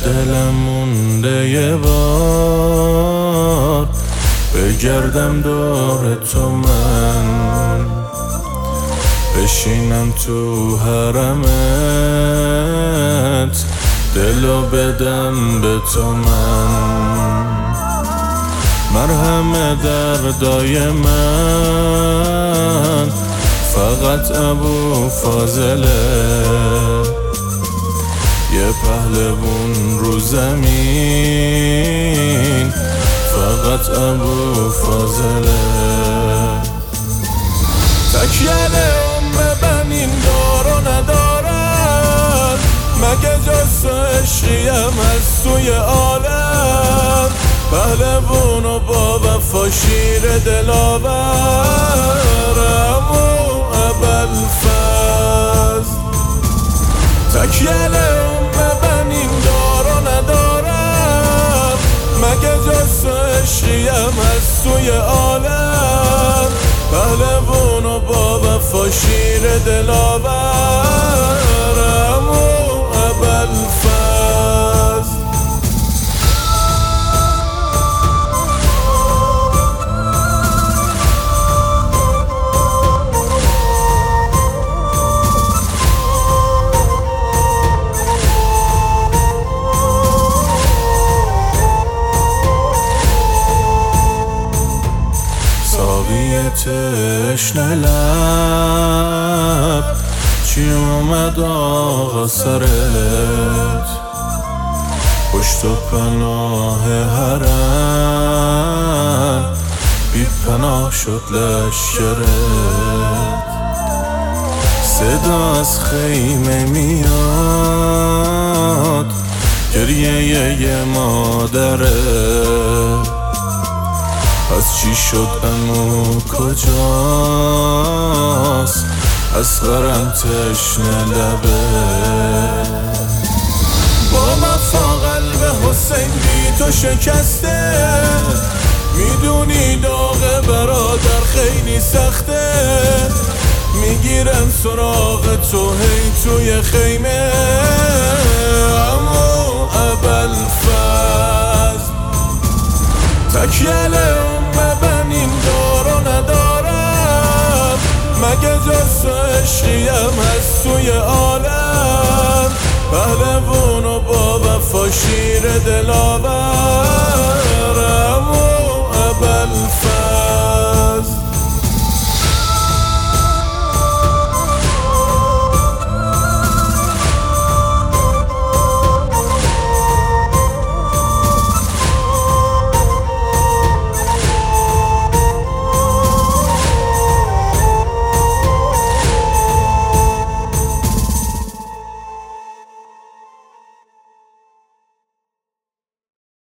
دلم مونده یه بار بگردم دور تو، من بشینم تو حرمت، دلو بدم به تو، من مرهم دردای من فقط ابو فاضله، یه پهلوون رو زمین فقط ابو فاضله. تکیه ببنین دار و ندارد، مگه جز عشقیم از سوی عالم، پهلوون و با وفا شیر دلاورم و ابوالفضل. تکیه ببنین دار و ندارم، مگه جز عشقیم از سوی عالم، پهلوون و با وفا شیر دلاورم و ابوالفضل. تشنه لب چی اومد آقا سرت، پشت و پناه حرم بی پناه شد لشکرت. صدا از خیمه میاد گریه یه مادره، از چی شد امو کجاست، از غرم تشنه لبه. با وفا قلب حسین بی تو شکسته، میدونی داغ برادر خیلی سخته، میگیرم سراغ تو هی توی خیمه امو ابوالفضل. تکیه ببنین دار و ندارم، مگه جز عشقیم از سوی عالم، پهلوون و با وفا شیر دلاور